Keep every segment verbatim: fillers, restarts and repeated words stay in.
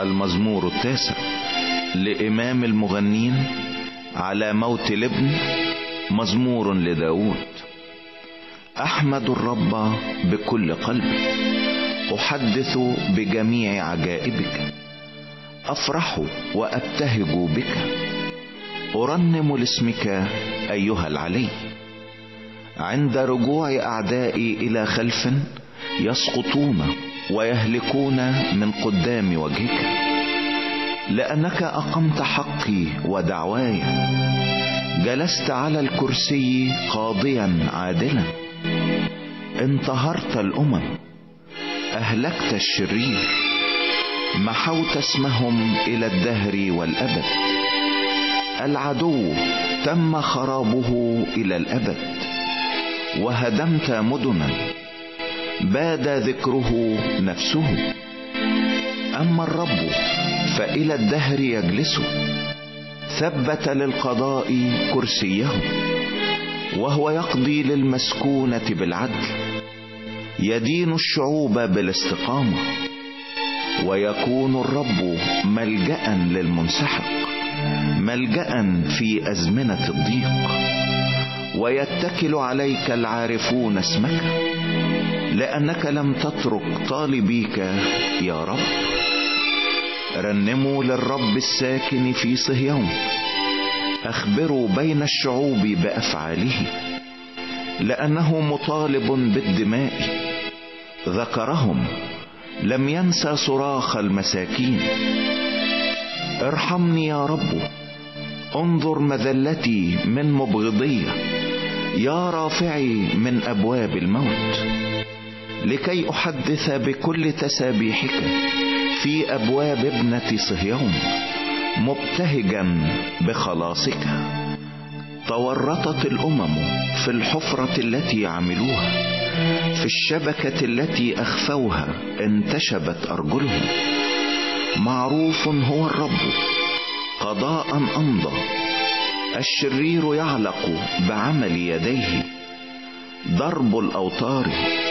المزمور التاسع لإمام المغنين على موت الابن، مزمور لداود. أحمد الرب بكل قلبي، أحدث بجميع عجائبك، أفرح وأبتهج بك، أرنم لاسمك أيها العلي. عند رجوع أعدائي إلى خلف يسقطون ويهلكون من قدام وجهك، لأنك أقمت حقي ودعواي، جلست على الكرسي قاضيا عادلا. انتهرت الأمم، أهلكت الشرير، محوت اسمهم إلى الدهر والأبد. العدو تم خرابه إلى الأبد، وهدمت مدنا باد ذكره نفسه. أما الرب فإلى الدهر يجلس، ثبت للقضاء كرسيه، وهو يقضي للمسكونة بالعدل. يدين الشعوب بالاستقامة، ويكون الرب ملجأ للمنسحق، ملجأ في أزمنة الضيق. ويتكل عليك العارفون اسمك، لأنك لم تترك طالبيك يا رب. رنموا للرب الساكن في صهيون، أخبروا بين الشعوب بأفعاله، لأنه مطالب بالدماء. ذكرهم، لم ينسى صراخ المساكين. ارحمني يا رب، انظر مذلتي من مبغضية، يا رافعي من أبواب الموت، لكي أحدث بكل تسابيحك في أبواب ابنة صهيون، مبتهجا بخلاصك. تورطت الأمم في الحفرة التي عملوها، في الشبكة التي أخفوها انتشبت أرجلهم. معروف هو الرب، قضاء أمضى، الشرير يعلق بعمل يديه. ضرب الأوتار،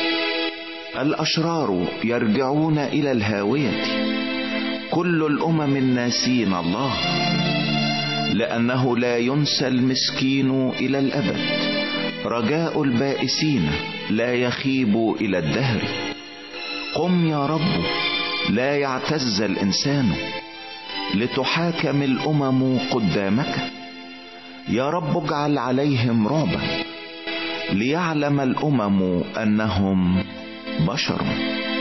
الأشرار يرجعون إلى الهاوية، كل الأمم الناسين الله. لأنه لا ينسى المسكين إلى الأبد، رجاء البائسين لا يخيب إلى الدهر. قم يا رب، لا يعتز الإنسان، لتحاكم الأمم قدامك. يا رب اجعل عليهم رعبا، ليعلم الأمم أنهم بشر.